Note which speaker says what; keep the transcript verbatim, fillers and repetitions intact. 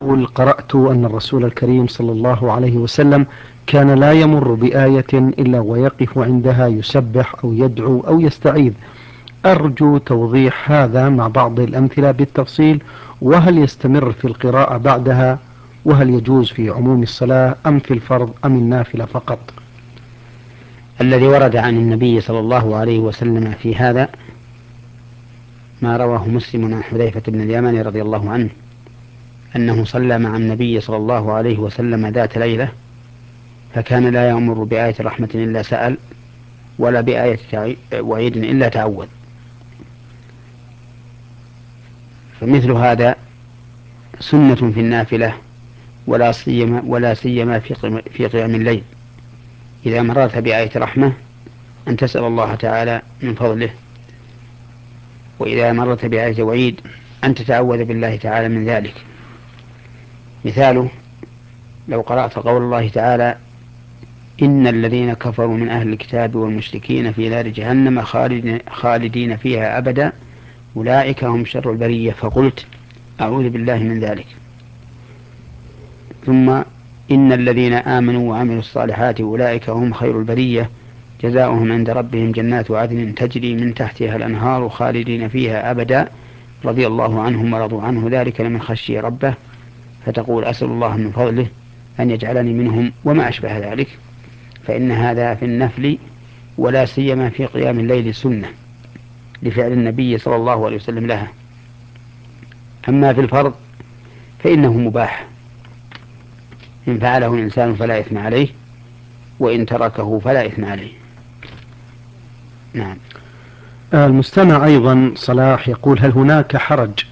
Speaker 1: يقول: قرأت أن الرسول الكريم صلى الله عليه وسلم كان لا يمر بآية إلا ويقف عندها يسبح أو يدعو أو يستعيذ. أرجو توضيح هذا مع بعض الأمثلة بالتفصيل، وهل يستمر في القراءة بعدها؟ وهل يجوز في عموم الصلاة أم في الفرض أم النافلة فقط؟
Speaker 2: الذي ورد عن النبي صلى الله عليه وسلم في هذا ما رواه مسلم عن حذيفة بن اليمان رضي الله عنه أنه صلى مع النبي صلى الله عليه وسلم ذات ليلة، فكان لا يمر بآية رحمة إلا سأل، ولا بآية وعيد إلا تعوذ. فمثل هذا سنة في النافلة، ولا سيما ولا سيما في قيام الليل، إذا مررت بآية رحمة أن تسأل الله تعالى من فضله، وإذا مررت بآية وعيد أن تتعوذ بالله تعالى من ذلك. مثاله: لو قرأت قول الله تعالى: إن الذين كفروا من أهل الكتاب والمشركين في نار جهنم خالدين فيها أبدا أولئك هم شر البرية، فقلت أعوذ بالله من ذلك. ثم: إن الذين آمنوا وعملوا الصالحات أولئك هم خير البرية جزاؤهم عند ربهم جنات عدن تجري من تحتها الأنهار خالدين فيها أبدا رضي الله عنهم ورضوا عنه ذلك لمن خشي ربه، فتقول أسأل الله من فضله أن يجعلني منهم، وما أشبه ذلك. فإن هذا في النفل، ولا سيما في قيام الليل، سنة لفعل النبي صلى الله عليه وسلم لها. أما في الفرض فإنه مباح، إن فعله الإنسان فلا إثم عليه، وإن تركه فلا إثم عليه. نعم.
Speaker 1: المستمع أيضا صلاح يقول: هل هناك حرج